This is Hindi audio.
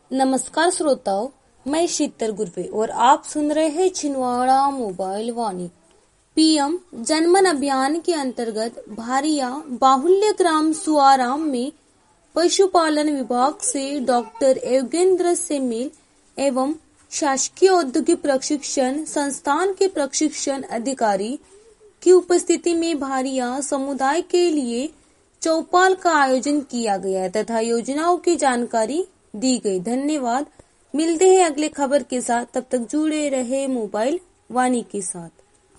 नमस्कार श्रोताओं, मैं शीतल गुरवे और आप सुन रहे हैं छिंदवाड़ा मोबाइल वाणी। पीएम जनमन अभियान के अंतर्गत भारिया बाहुल्य ग्राम सुआराम में पशुपालन विभाग से डॉक्टर योगेंद्र सेमिल एवं शासकीय औद्योगिक प्रशिक्षण संस्थान के प्रशिक्षण अधिकारी की उपस्थिति में भारिया समुदाय के लिए चौपाल का आयोजन किया गया तथा योजनाओं की जानकारी दी गई। धन्यवाद। मिलते हैं अगले खबर के साथ, तब तक जुड़े रहे मोबाइल वाणी के साथ।